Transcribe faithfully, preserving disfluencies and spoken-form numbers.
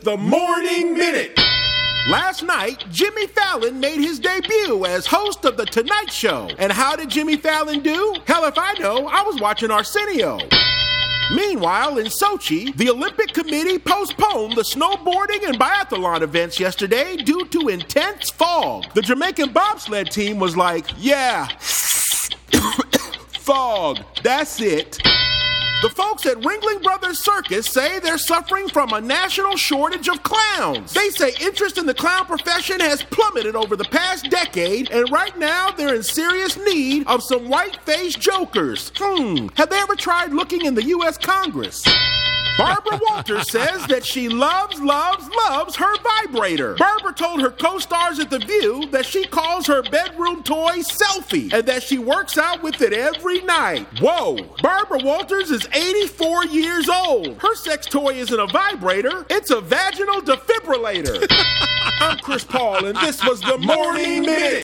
the Morning Minute. Last night, Jimmy Fallon made his debut as host of The Tonight Show. And how did Jimmy Fallon do? Hell if I know, I was watching Arsenio. Meanwhile, in Sochi, the Olympic Committee postponed the snowboarding and biathlon events yesterday due to intense fog. The Jamaican bobsled team was like, yeah, fog, that's it. The folks at Ringling Brothers Circus say they're suffering from a national shortage of clowns. They say interest in the clown profession has plummeted over the past decade, and right now they're in serious need of some white-faced jokers. Hmm, have they ever tried looking in the U S Congress? Barbara Walters says that she loves, loves, loves her vibrator. Barbara told her co-stars at The View that she calls her bedroom toy Selfie and that she works out with it every night. Whoa! Barbara Walters is eighty-four years old. Her sex toy isn't a vibrator, it's a vaginal defibrillator. I'm Chris Paul, and this was the Morning Minute.